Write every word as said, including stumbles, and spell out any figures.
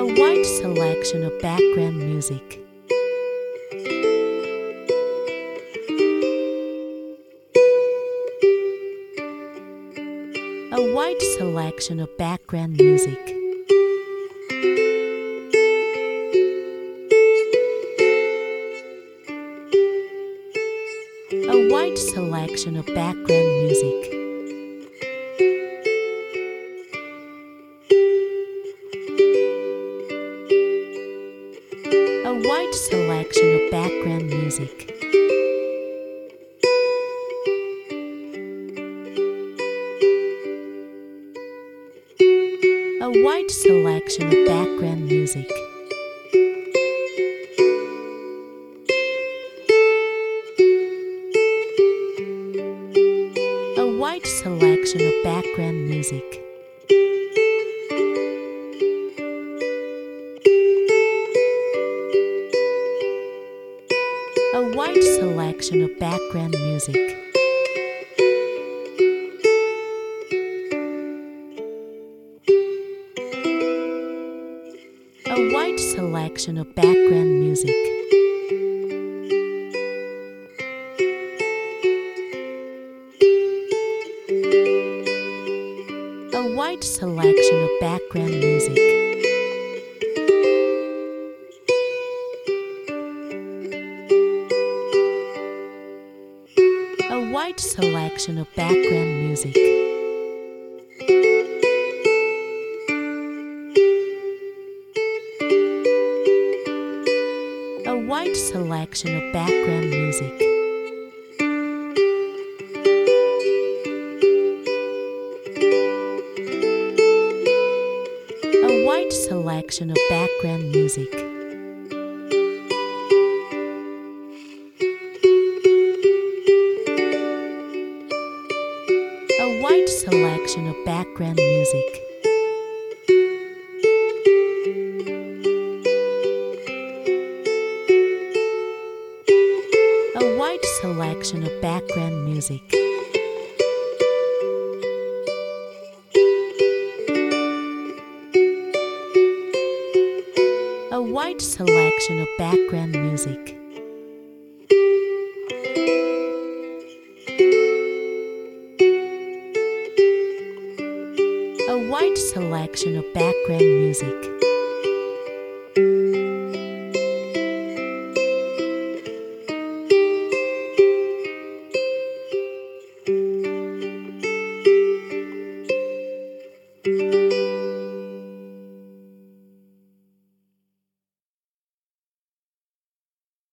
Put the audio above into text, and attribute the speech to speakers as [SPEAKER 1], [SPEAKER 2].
[SPEAKER 1] A wide selection of background music. A wide selection of background music. A wide selection of background music. A wide selection of background music. A wide selection of background music. A wide selection of background music. A wide selection of background music. A wide selection of background music. A wide selection of background music. A wide selection of background music. A wide selection of background music. A wide selection of background music. A wide selection of background music. A wide selection of background music. A wide selection of background music. A wide selection of background music.